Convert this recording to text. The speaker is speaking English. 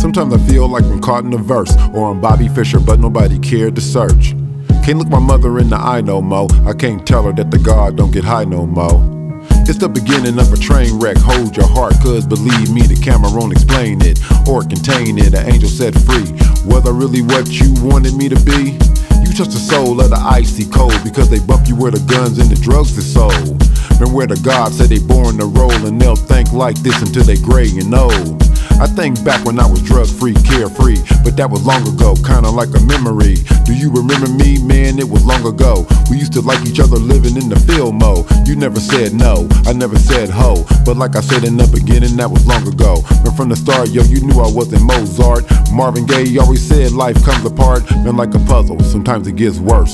Sometimes I feel like I'm caught in a verse, or I'm Bobby Fischer, but nobody cared to search. Can't look my mother in the eye no mo. I can't tell her that the God don't get high no mo. It's the beginning of a train wreck. Hold your heart, cause believe me, the camera won't explain it or contain it. An angel set free. Was I really what you wanted me to be? You touch the soul of the icy cold, because they bump you where the guns and the drugs is sold. Remember where the gods say they born to roll, and they'll think like this until they gray and old. I think back when I was drug-free, carefree, but that was long ago, kinda like a memory. Do you remember me? Man, it was long ago. We used to like each other living in the field mode. You never said no, I never said ho, but like I said in the beginning, that was long ago. And from the start, yo, you knew I wasn't Mozart. Marvin Gaye always said life comes apart, man, like a puzzle. Sometimes it gets worse,